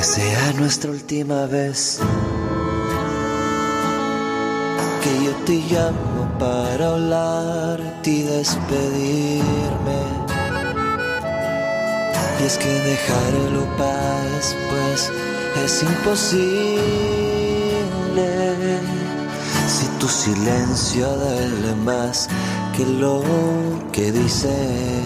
sea nuestra última vez que yo te llamo para hablarte y despedirme. Y es que dejarlo para después es imposible. Si tu silencio duele más que lo que dices,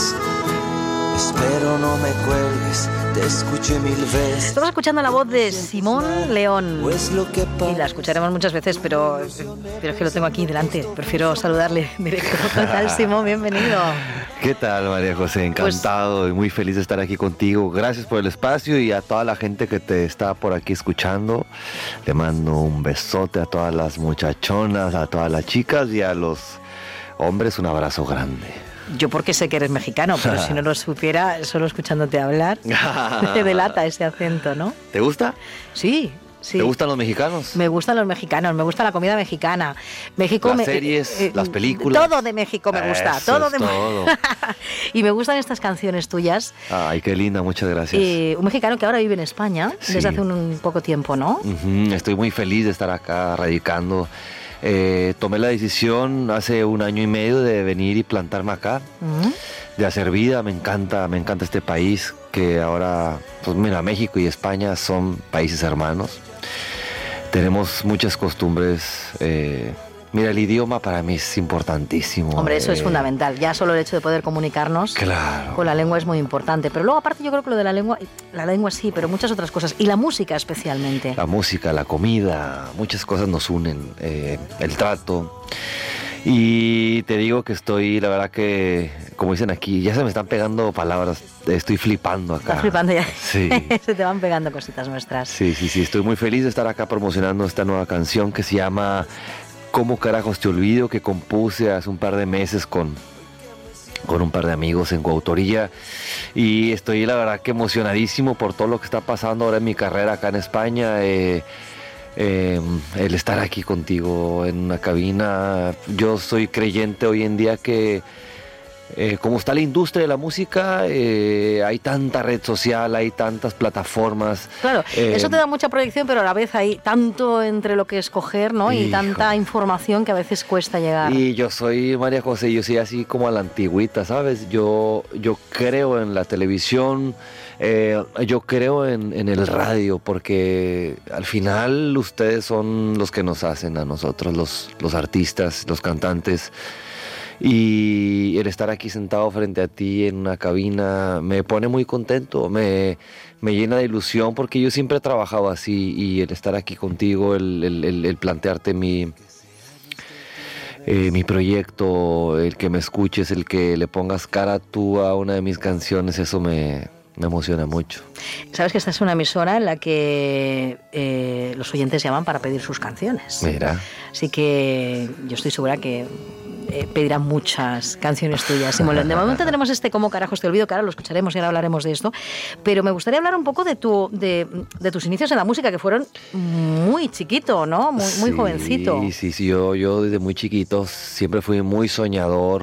espero no me cuelgues, te escuché 1000 veces. Estamos escuchando la voz de Simón León y la escucharemos muchas veces, pero es que lo tengo aquí delante. Prefiero saludarle directo. ¿Qué tal, Simón? Bienvenido. ¿Qué tal, María José? Encantado y muy feliz de estar aquí contigo. Gracias por el espacio y a toda la gente que te está por aquí escuchando. Le mando un besote a todas las muchachonas, a todas las chicas y a los hombres un abrazo grande. Yo porque sé que eres mexicano, pero si no lo supiera, solo escuchándote hablar, te delata ese acento, ¿no? ¿Te gusta? Sí. Sí. ¿Te gustan los mexicanos? Me gustan los mexicanos, me gusta la comida mexicana. México, las series, las películas. Todo de México me gusta. Todo. Y me gustan estas canciones tuyas. Ay, qué linda, muchas gracias. Un mexicano que ahora vive en España desde hace un poco tiempo, ¿no? Estoy muy feliz de estar acá radicando. Tomé la decisión hace 1 año y medio de venir y plantarme acá, de hacer vida. Me encanta este país, que ahora, pues mira, México y España son países hermanos. Tenemos muchas costumbres. Mira, el idioma para mí es importantísimo. Hombre, eso es fundamental. Ya solo el hecho de poder comunicarnos con la lengua es muy importante. Pero luego, aparte, yo creo que lo de la lengua sí, pero muchas otras cosas. Y la música especialmente. La música, la comida, muchas cosas nos unen. El trato. Y te digo que estoy, la verdad que, como dicen aquí, ya se me están pegando palabras. Estoy flipando acá. Estás flipando ya. Sí. Se te van pegando cositas nuestras. Sí. Estoy muy feliz de estar acá promocionando esta nueva canción que se llama ¿Cómo carajos te olvido?, que compuse hace un par de meses con un par de amigos en coautoría. Y estoy, la verdad, que emocionadísimo por todo lo que está pasando ahora en mi carrera acá en España. El estar aquí contigo en una cabina. Yo soy creyente hoy en día que como está la industria de la música, hay tanta red social, hay tantas plataformas. Claro, eso te da mucha proyección, pero a la vez hay tanto entre lo que escoger, ¿no? Y tanta información que a veces cuesta llegar. Y yo soy, María José, yo soy así como a la antigüita, ¿sabes? Yo creo en la televisión, yo creo en el radio, porque al final ustedes son los que nos hacen a nosotros, los artistas, los cantantes. Y el estar aquí sentado frente a ti en una cabina me pone muy contento, me llena de ilusión, porque yo siempre he trabajado así, y el estar aquí contigo, el plantearte mi proyecto, el que me escuches, el que le pongas cara tú a una de mis canciones, eso me emociona mucho. Sabes que esta es una emisora en la que los oyentes llaman para pedir sus canciones. Mira. Así que yo estoy segura que pedirán muchas canciones tuyas, Simón. De momento tenemos ¿Cómo carajos te olvido?, que ahora lo escucharemos y ahora hablaremos de esto, pero me gustaría hablar un poco de tus inicios en la música, que fueron muy chiquito, ¿no? Muy jovencito. Sí, yo desde muy chiquito siempre fui muy soñador,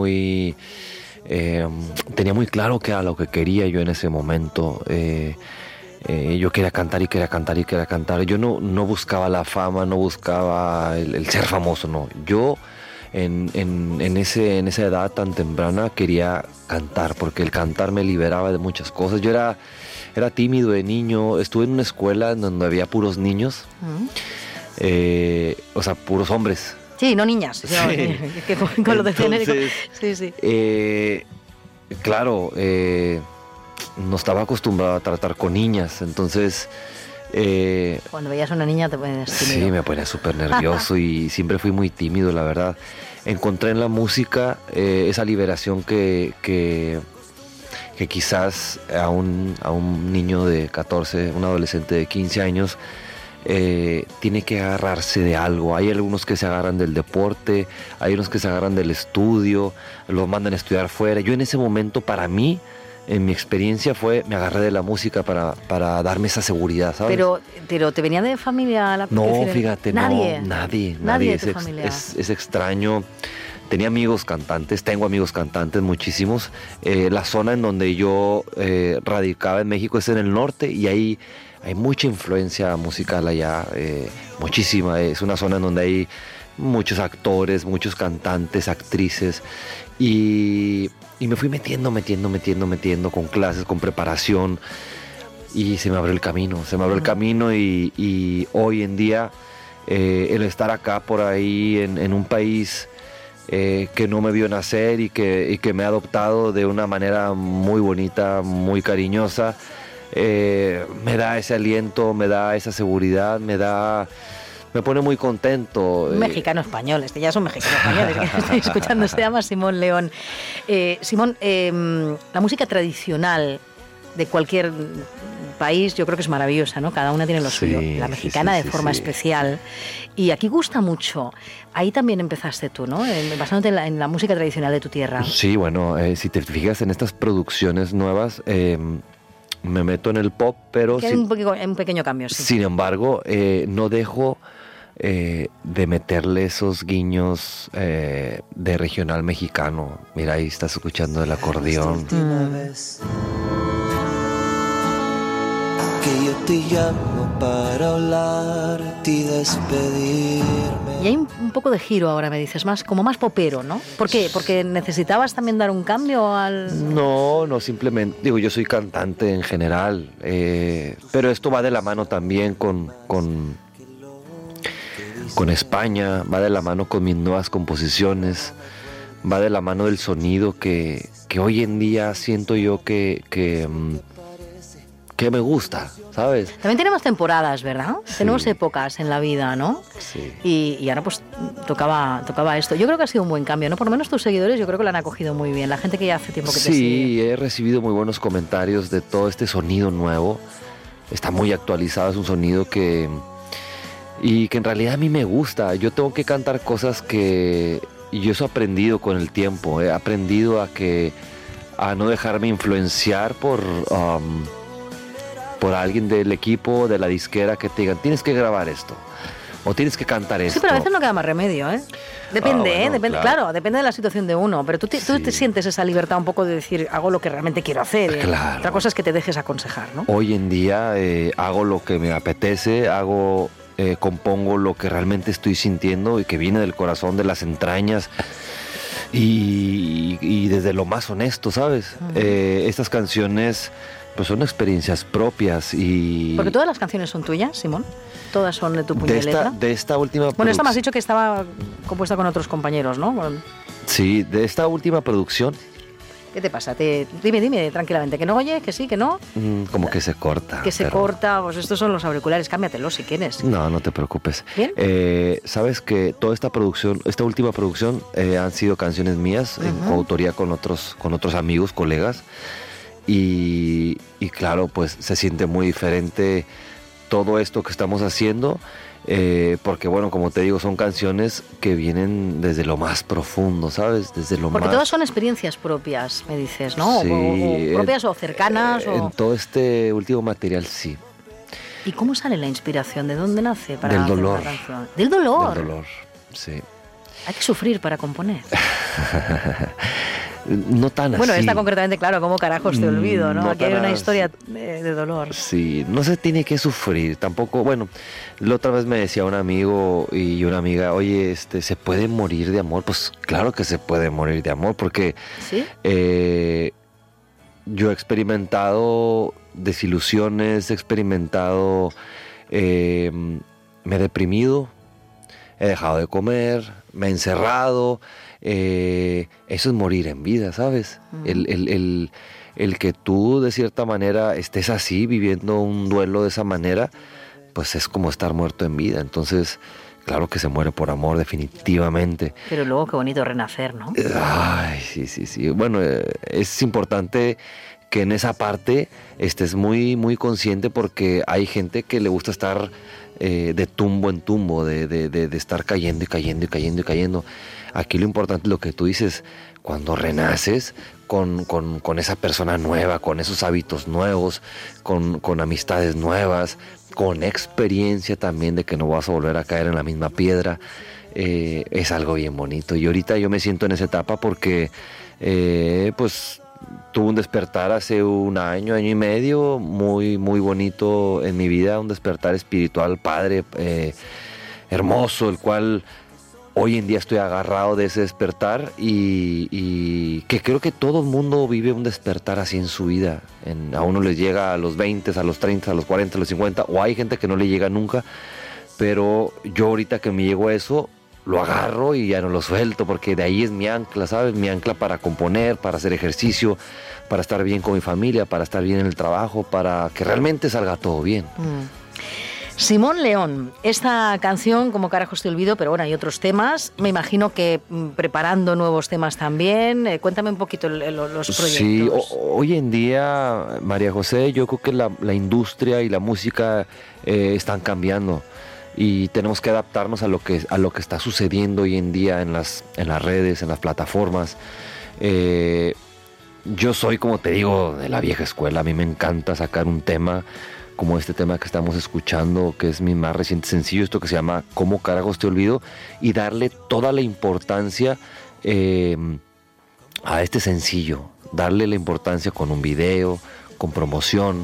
tenía muy claro qué era lo que quería yo en ese momento. Yo quería cantar y quería cantar. Yo no buscaba la fama, no buscaba el ser famoso, no. Yo en esa edad tan temprana quería cantar, porque el cantar me liberaba de muchas cosas. Yo era tímido de niño, estuve en una escuela en donde había puros niños, o sea, puros hombres. Sí, no niñas. Sí. No, con lo de genérico. Sí. Claro, no estaba acostumbrado a tratar con niñas, entonces... Cuando veías a una niña te pones tímido. Sí, me ponía súper nervioso y siempre fui muy tímido, la verdad. Encontré en la música esa liberación que quizás a un niño de 14, un adolescente de 15 años, tiene que agarrarse de algo. Hay algunos que se agarran del deporte, hay unos que se agarran del estudio, los mandan a estudiar fuera. Yo en ese momento, para mí, en mi experiencia me agarré de la música para darme esa seguridad, ¿sabes? Pero ¿te venía de familia la No, fíjate, nadie. Nadie de tu familia. Es extraño. tenía amigos cantantes, tengo amigos cantantes, muchísimos. La zona en donde yo radicaba en México es en el norte y ahí hay mucha influencia musical allá, muchísima. Es una zona en donde hay muchos actores, muchos cantantes, actrices, y me fui metiendo con clases, con preparación, y se me abrió el camino, y hoy en día el estar acá por ahí en un país que no me vio nacer y que me ha adoptado de una manera muy bonita, muy cariñosa, me da ese aliento, me da esa seguridad, me pone muy contento. Un mexicano español, ya son mexicanos españoles que estoy escuchando, se llama Simón León. Simón, la música tradicional de cualquier país yo creo que es maravillosa, ¿no? Cada una tiene lo suyo. La mexicana de forma especial. Y aquí gusta mucho. Ahí también empezaste tú, ¿no? Basándote en la música tradicional de tu tierra. Sí, bueno, si te fijas en estas producciones nuevas, me meto en el pop, pero... Hay un pequeño cambio, sí. Sin embargo, no dejo de meterle esos guiños de regional mexicano. Mira, ahí estás escuchando el acordeón. Que yo te llamo para hablarte y despedirme. Y hay un poco de giro ahora, me dices, como más popero, ¿no? ¿Por qué? ¿Porque necesitabas también dar un cambio al...? No, simplemente, digo, yo soy cantante en general, pero esto va de la mano también con España, va de la mano con mis nuevas composiciones, va de la mano del sonido que hoy en día siento yo que me gusta, ¿sabes? También tenemos temporadas, ¿verdad? Sí. Tenemos épocas en la vida, ¿no? Sí. Y ahora pues tocaba esto. Yo creo que ha sido un buen cambio, ¿no? Por lo menos tus seguidores yo creo que lo han acogido muy bien. La gente que ya hace tiempo que te sigue. Sí, he recibido muy buenos comentarios de todo este sonido nuevo. Está muy actualizado, es un sonido que en realidad a mí me gusta. Yo tengo que cantar cosas y yo eso he aprendido con el tiempo. He aprendido a no dejarme influenciar por alguien del equipo, de la disquera, que te digan, tienes que grabar esto, o tienes que cantar esto. Sí, pero a veces no queda más remedio, ¿eh? Depende, bueno, depende, claro, depende de la situación de uno, pero tú te sientes esa libertad un poco de decir, hago lo que realmente quiero hacer. Claro. Otra cosa es que te dejes aconsejar, ¿no? Hoy en día hago lo que me apetece, compongo lo que realmente estoy sintiendo y que viene del corazón, de las entrañas, y desde lo más honesto, ¿sabes? Estas canciones pues son experiencias propias y... Porque todas las canciones son tuyas, Simón. Todas son de tu puño y letra. De esta última... Bueno, esta me has dicho que estaba compuesta con otros compañeros, ¿no? Sí, de esta última producción. ¿Qué te pasa? Dime tranquilamente, que no oye, que sí, que no. Como que se corta. Que se corta, pues estos son los auriculares, cámbiatelos si quieres. No te preocupes. ¿Bien? Sabes que toda esta última producción han sido canciones mías, en coautoría con otros amigos, colegas. Y claro, pues se siente muy diferente todo esto que estamos haciendo, porque bueno, como te digo, son canciones que vienen desde lo más profundo, ¿sabes? Porque todas son experiencias propias, me dices, ¿no? Sí, o propias o cercanas. En todo este último material, sí. ¿Y cómo sale la inspiración? ¿De dónde nace para Del hacer dolor. una canción? ¿Del dolor? Del dolor, sí. Hay que sufrir para componer. No tan bueno, así. esta concretamente, claro, ¿cómo carajos te olvido, no? Aquí hay una historia de dolor. Sí, no se tiene que sufrir, tampoco, bueno, la otra vez me decía un amigo y una amiga, oye, ¿se puede morir de amor? Pues claro que se puede morir de amor, porque ¿sí? Yo he experimentado desilusiones, me he deprimido, he dejado de comer, me he encerrado. Eso es morir en vida, ¿sabes? El que tú de cierta manera estés así, viviendo un duelo de esa manera, pues es como estar muerto en vida. Entonces, claro que se muere por amor, definitivamente. Pero luego qué bonito renacer, ¿no? Ay, sí. Bueno, es importante que en esa parte estés muy, muy consciente, porque hay gente que le gusta estar de tumbo en tumbo, de estar cayendo y cayendo. Aquí lo importante es lo que tú dices, cuando renaces con esa persona nueva, con esos hábitos nuevos, con amistades nuevas, con experiencia también de que no vas a volver a caer en la misma piedra. es algo bien bonito. Y ahorita yo me siento en esa etapa porque pues tuve un despertar hace un año y medio, muy, muy bonito en mi vida, un despertar espiritual, padre, hermoso, el cual hoy en día estoy agarrado de ese despertar y que creo que todo el mundo vive un despertar así en su vida. A uno les llega a los 20, a los 30, a los 40, a los 50, o hay gente que no le llega nunca, pero yo ahorita que me llego a eso, lo agarro y ya no lo suelto, porque de ahí es mi ancla, ¿sabes? Mi ancla para componer, para hacer ejercicio, para estar bien con mi familia, para estar bien en el trabajo, para que realmente salga todo bien. Simón León, esta canción, ¿Cómo carajos te olvido? Pero bueno, hay otros temas. Me imagino que preparando nuevos temas también. Cuéntame un poquito los proyectos. Sí, hoy en día, María José, yo creo que la industria y la música están cambiando. Y tenemos que adaptarnos a lo que está sucediendo hoy en día en las redes, en las plataformas. Yo soy, como te digo, de la vieja escuela. A mí me encanta sacar un tema como este tema que estamos escuchando, que es mi más reciente sencillo, esto que se llama ¿Cómo carajos te olvido? Y darle toda la importancia a este sencillo, darle la importancia con un video, con promoción,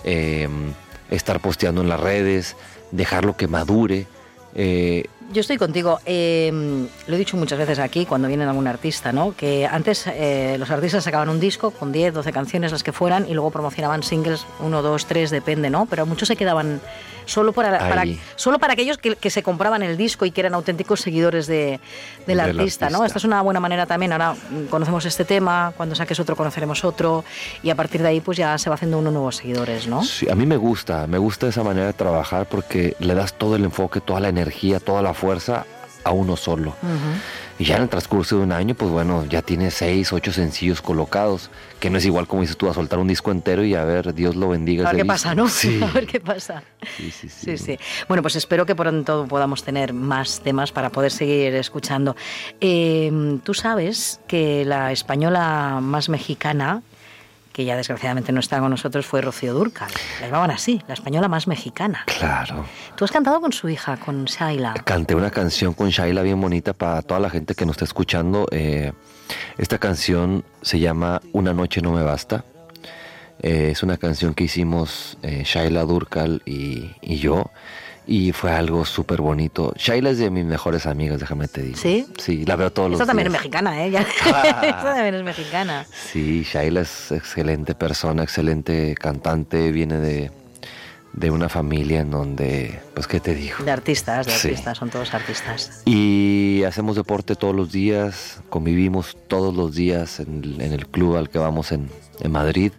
estar posteando en las redes, dejarlo que madure. Yo estoy contigo. Lo he dicho muchas veces aquí cuando viene algún artista, ¿no? Que antes los artistas sacaban un disco con 10, 12 canciones, las que fueran, y luego promocionaban singles, 1, 2, 3, depende, ¿no? Pero muchos se quedaban solo para aquellos que se compraban el disco y que eran auténticos seguidores del artista, ¿no? Esta es una buena manera también. Ahora conocemos este tema, cuando saques otro conoceremos otro, y a partir de ahí pues ya se va haciendo unos nuevos seguidores, ¿no? Sí, a mí me gusta esa manera de trabajar porque le das todo el enfoque, toda la energía, toda la fuerza a uno solo. Y ya en el transcurso de un año, pues bueno, ya tiene 6, 8 sencillos colocados, que no es igual como dices tú, a soltar un disco entero y a ver, Dios lo bendiga. A ver qué disco. Pasa, ¿no? Sí. A ver qué pasa. Sí. Bueno, pues espero que pronto podamos tener más temas para poder seguir escuchando. Tú sabes que la española más mexicana, que ya desgraciadamente no está con nosotros, fue Rocío Dúrcal. La llamaban así, la española más mexicana. Claro. Tú has cantado con su hija, con Shaila. Canté una canción con Shaila bien bonita para toda la gente que nos está escuchando. Esta canción se llama Una noche no me basta. Es una canción que hicimos Shaila Dúrcal y yo. Y fue algo súper bonito. Shaila es de mis mejores amigas, déjame te digo. ¿Sí? Sí, la veo todos los días. Esta también es mexicana, ¿eh? Esta también es mexicana. Sí, Shaila es excelente persona, excelente cantante. Viene de una familia en donde, pues, ¿qué te digo? De artistas, son todos artistas. Y hacemos deporte todos los días, convivimos todos los días en el club al que vamos en Madrid.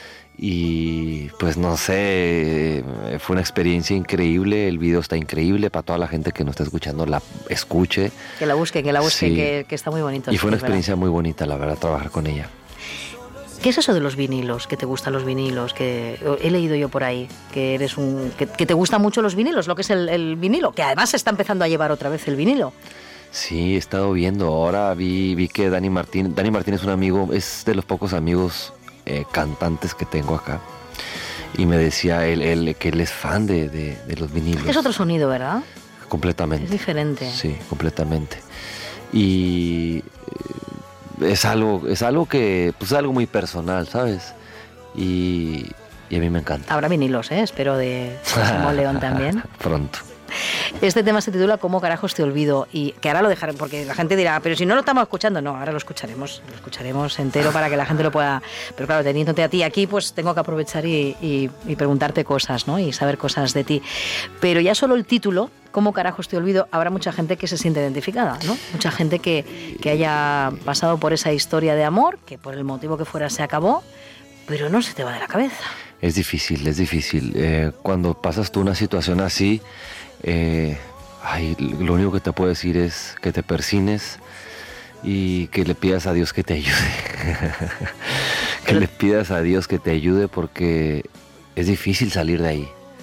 Y pues no sé, fue una experiencia increíble, el video está increíble, para toda la gente que nos está escuchando la escuche. Que la busque, sí. que está muy bonito. Y fue una experiencia muy bonita, la verdad, trabajar con ella. ¿Qué es eso de los vinilos? ¿Que te gustan los vinilos? Que he leído yo por ahí que eres que te gustan mucho los vinilos, lo que es el vinilo, que además se está empezando a llevar otra vez el vinilo. Sí, he estado viendo, ahora vi que Dani Martín es un amigo, es de los pocos amigos cantantes que tengo acá, y me decía él que él es fan de los vinilos. Es otro sonido, ¿verdad? Completamente. Es diferente. Sí, completamente. Y es algo que, pues, es algo muy personal, ¿sabes? Y a mí me encanta. Habrá vinilos, espero, de Simón León también. Pronto. Este tema se titula ¿Cómo carajos te olvido? Y que ahora lo dejaré, porque la gente dirá, pero si no lo estamos escuchando. No, ahora lo escucharemos entero para que la gente lo pueda. Pero claro, teniéndote a ti aquí, pues tengo que aprovechar y preguntarte cosas, ¿no? Y saber cosas de ti. Pero ya solo el título, ¿Cómo carajos te olvido? Habrá mucha gente que se siente identificada, ¿no? Mucha gente que haya pasado por esa historia de amor, que por el motivo que fuera se acabó, pero no se te va de la cabeza. Es difícil. Cuando pasas tú una situación así, lo único que te puedo decir es que te persines y que le pidas a Dios que te ayude. Que le pidas a Dios que te ayude, porque es difícil salir de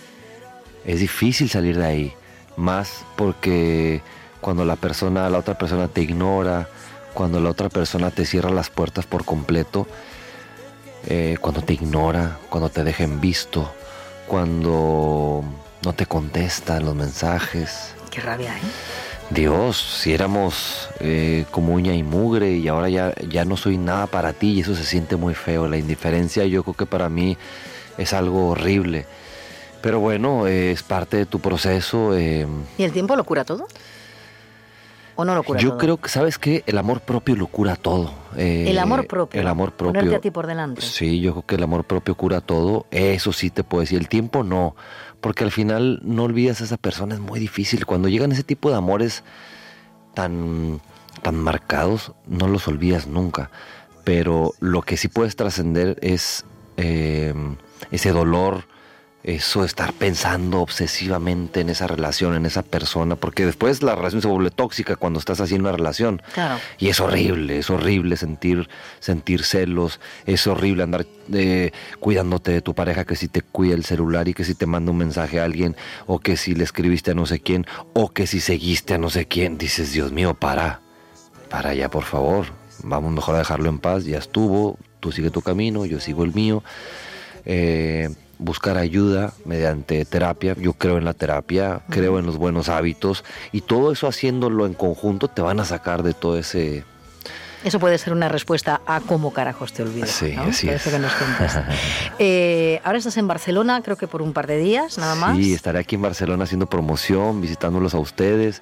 ahí. Más porque cuando la otra persona te ignora, cuando la otra persona te cierra las puertas por completo, cuando te ignora, cuando te deja en visto, cuando no te contestan los mensajes. Qué rabia, ¿eh? Dios, si éramos como uña y mugre y ahora ya no soy nada para ti y eso se siente muy feo. La indiferencia yo creo que para mí es algo horrible. Pero bueno, es parte de tu proceso. ¿Y el tiempo lo cura todo? ¿O no lo cura yo todo? Yo creo que, ¿sabes qué? El amor propio lo cura todo. El amor propio. El amor propio. Ponerte a ti por delante. Sí, yo creo que el amor propio cura todo. Eso sí te puedo decir. El tiempo no. Porque al final no olvidas a esa persona. Es muy difícil. Cuando llegan ese tipo de amores tan marcados, no los olvidas nunca. Pero lo que sí puedes trascender es ese dolor, eso de estar pensando obsesivamente en esa relación, en esa persona, porque después la relación se vuelve tóxica cuando estás haciendo una relación. Claro. Y es horrible sentir celos, es horrible andar cuidándote de tu pareja, que si te cuida el celular y que si te manda un mensaje a alguien, o que si le escribiste a no sé quién, o que si seguiste a no sé quién. Dices, Dios mío, para ya, por favor, vamos mejor a dejarlo en paz, ya estuvo, tú sigue tu camino, yo sigo el mío. Buscar ayuda mediante terapia. Yo creo en la terapia, creo en los buenos hábitos, y todo eso haciéndolo en conjunto te van a sacar de todo ese... Eso puede ser una respuesta a cómo carajos te olvido. Sí, ¿no? así es. Eso que nos cuentas. Ahora estás en Barcelona, creo que por un par de días, nada más. Sí, estaré aquí en Barcelona haciendo promoción, visitándolos a ustedes,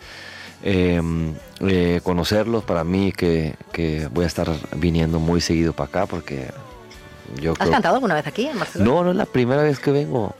conocerlos. Para mí que voy a estar viniendo muy seguido para acá porque... ¿Has cantado alguna vez aquí en Barcelona? No, es la primera vez que vengo.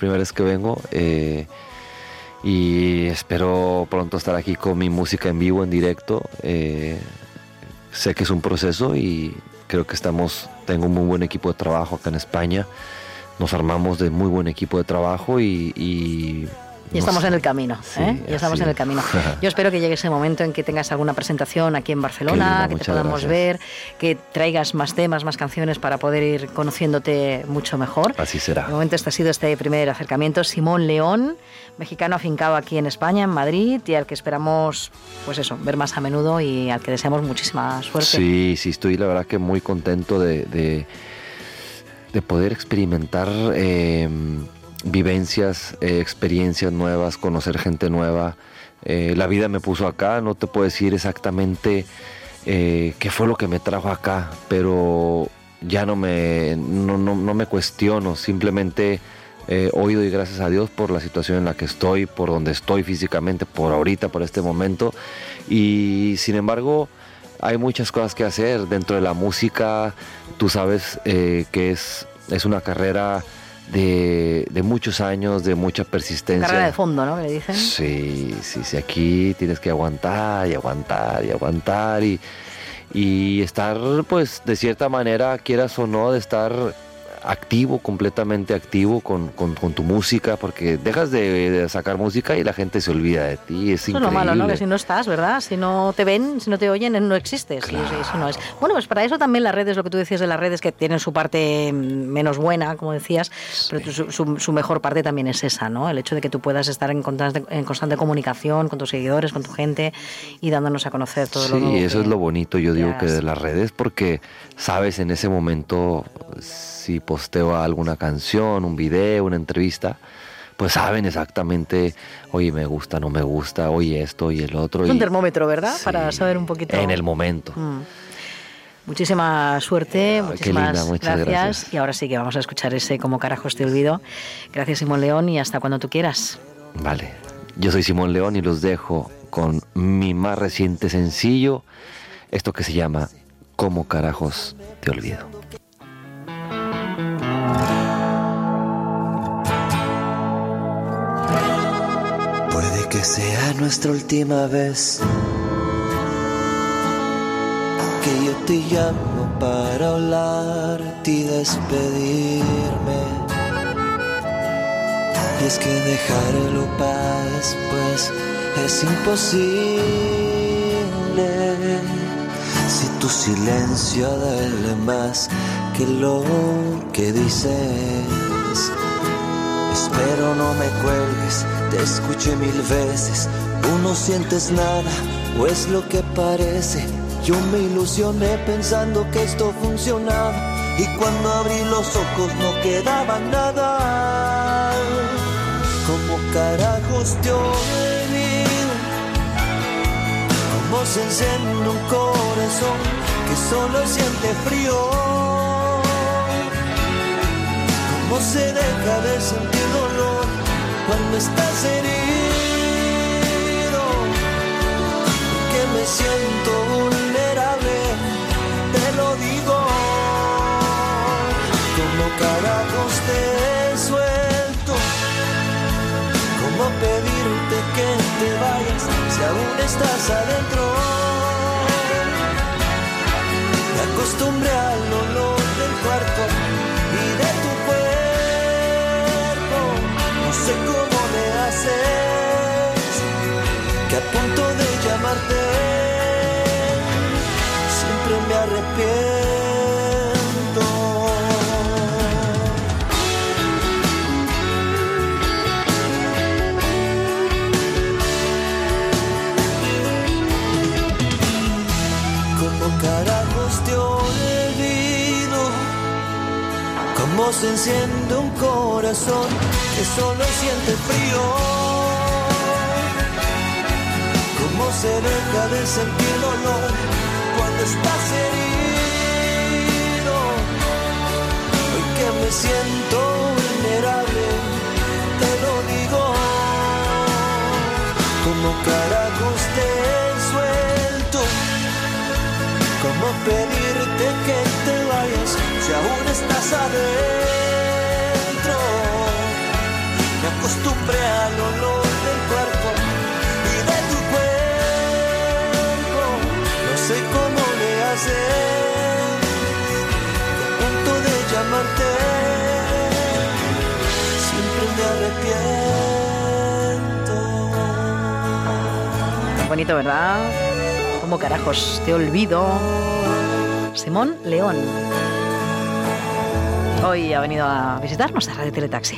Y espero pronto estar aquí con mi música en vivo, en directo. Sé que es un proceso y creo que tengo un muy buen equipo de trabajo acá en España. Nos armamos de muy buen equipo de trabajo y estamos en el camino, sí, ya estamos en el camino. Yo espero que llegue ese momento en que tengas alguna presentación aquí en Barcelona, que te podamos ver, que traigas más temas, más canciones para poder ir conociéndote mucho mejor. Así será. De momento este ha sido este primer acercamiento. Simón León, mexicano afincado aquí en España, en Madrid, y al que esperamos, pues eso, ver más a menudo y al que deseamos muchísima suerte. Sí, estoy la verdad que muy contento de poder experimentar vivencias, experiencias nuevas, conocer gente nueva. La vida me puso acá, no te puedo decir exactamente qué fue lo que me trajo acá, pero ya no me cuestiono, simplemente hoy doy gracias a Dios por la situación en la que estoy, por donde estoy físicamente, por ahorita, por este momento, y sin embargo hay muchas cosas que hacer dentro de la música. Tú sabes que es una carrera de muchos años, de mucha persistencia. Carrera de fondo, ¿no? ¿Le dicen? Sí, aquí tienes que aguantar y estar, pues, de cierta manera, quieras o no, de estar activo, completamente activo con tu música, porque dejas de sacar música y la gente se olvida de ti. Es increíble. Eso es lo malo, ¿no? Que si no estás, ¿verdad? Si no te ven, si no te oyen, no existes. Claro. Y eso no es. Bueno, pues para eso también las redes, lo que tú decías de las redes, que tienen su parte menos buena, como decías, sí, pero su mejor parte también es esa, ¿no? El hecho de que tú puedas estar en constante comunicación con tus seguidores, con tu gente y dándonos a conocer todo lo nuevo. Sí, eso es lo bonito, yo digo, que de hagas. las redes, porque sabes en ese momento, si posteo alguna canción, un video, una entrevista, pues saben exactamente, oye, me gusta, no me gusta, oye esto y el otro. Es un termómetro, ¿verdad? Sí, para saber un poquito. En el momento. Muchísima suerte, muchísimas linda, muchas gracias. Y ahora sí que vamos a escuchar ese Cómo carajos te olvido. Gracias, Simón León, y hasta cuando tú quieras. Vale, yo soy Simón León y los dejo con mi más reciente sencillo, esto que se llama Cómo carajos te olvido. Puede que sea nuestra última vez que yo te llamo para hablarte y despedirme. Y es que dejarlo para después es imposible. Si tu silencio duele más que lo que dices. Espero no me cuelgues, te escuché 1000 veces. Tú no sientes nada, o es lo que parece. Yo me ilusioné pensando que esto funcionaba, y cuando abrí los ojos no quedaba nada. ¿Cómo carajos te olvido? cómo se enciende un corazón que solo siente frío, cómo se deja de sentir dolor cuando estás herido, que me siento vulnerable, te lo digo, como carajos te suelto, cómo pedirte que te vayas si aún estás adentro. Me acostumbré al olor del cuarto y de tu cuerpo, no sé cómo me haces, que a punto de llamarte siempre me arrepiento. ¿Cómo carajos te olvido? ¿Cómo se enciende un corazón que solo siente frío? ¿Cómo se deja de sentir dolor cuando estás herido? Hoy que me siento vulnerable, te lo digo, como carajos te suelto, cómo pedirte que te vayas si aún estás adentro. Me acostumbré al olor del cuerpo y de tu cuerpo, no sé cómo le haces, que a punto de llamarte siempre me arrepiento. Tan bonito, ¿verdad? ¿Cómo carajos te olvido? Simón León. Hoy ha venido a visitarnos a Radio Teletaxi.